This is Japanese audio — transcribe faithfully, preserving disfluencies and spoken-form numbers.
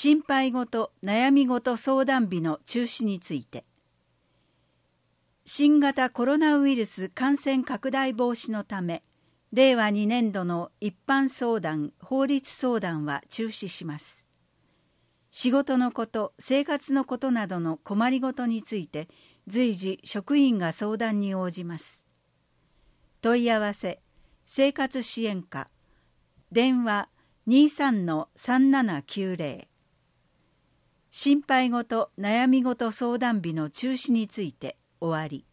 心配事、悩み事相談日の中止について、新型コロナウイルス感染拡大防止のため、れいわにねんどの一般相談、法律相談は中止します。仕事のこと、生活のことなどの困りごとについて、随時職員が相談に応じます。問い合わせ、生活支援課、電話 にじゅうさんのさんななきゅうぜろ。心配事、悩み事相談日の中止について終わり。